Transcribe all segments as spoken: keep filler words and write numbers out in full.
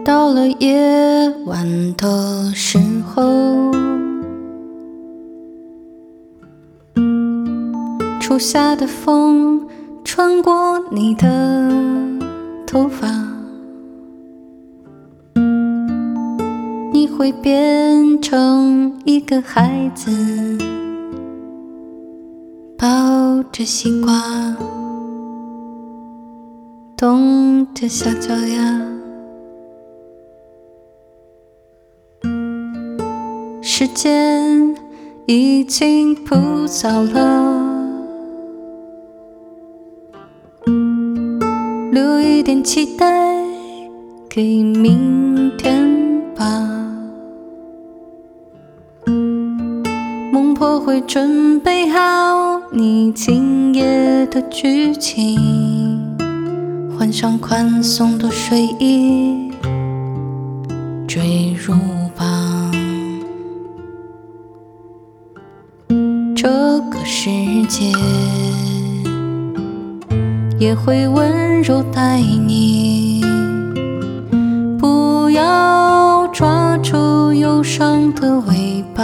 到了夜晚的时候，初夏的风穿过你的头发，你会变成一个孩子，抱着西瓜，动着小脚丫。时间已经不早了，留一点期待给明天吧。孟婆会准备好你今夜的剧情，换上宽松的睡衣，坠入吧。这个世界也会温柔待你，不要抓住忧伤的尾巴。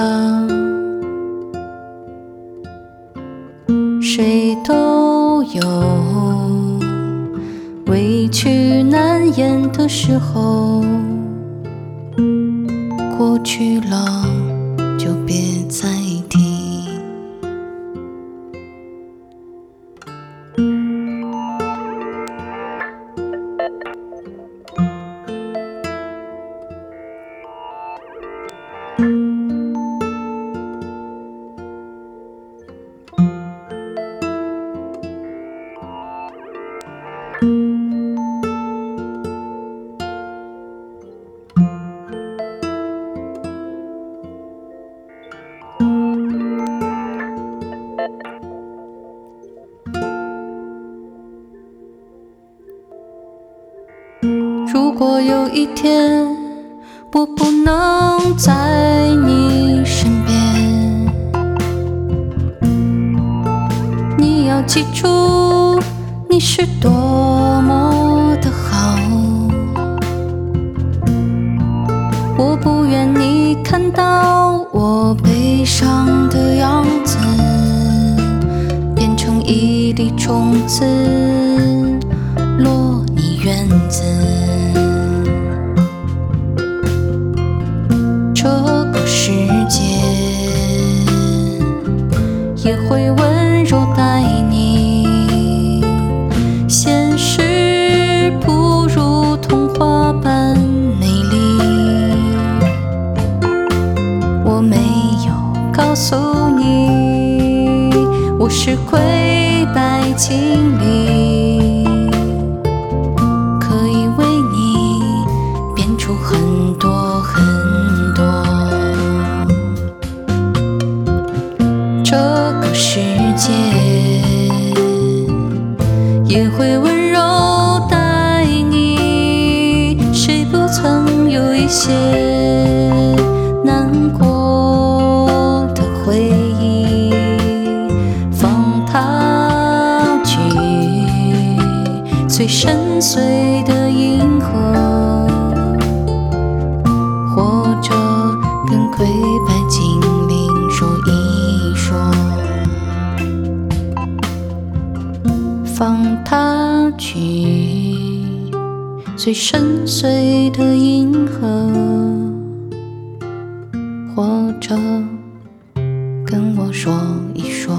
谁都有委屈难言的时候，过去了就别再提。如果有一天我不能在你身边，你要记住你是多么的好。我不愿你看到我悲伤的样子，变成一粒种子落你院子。这个世界也会温柔待你，现实不如童话般美丽。我没有告诉你我是灰白精灵，可以为你变出很多很多。这个世界也会温柔待你，谁不曾有一些难过的回忆，放它去最深邃的银河，或者跟灰白精灵说一说，放它去最深邃的银河，或者跟我说一说。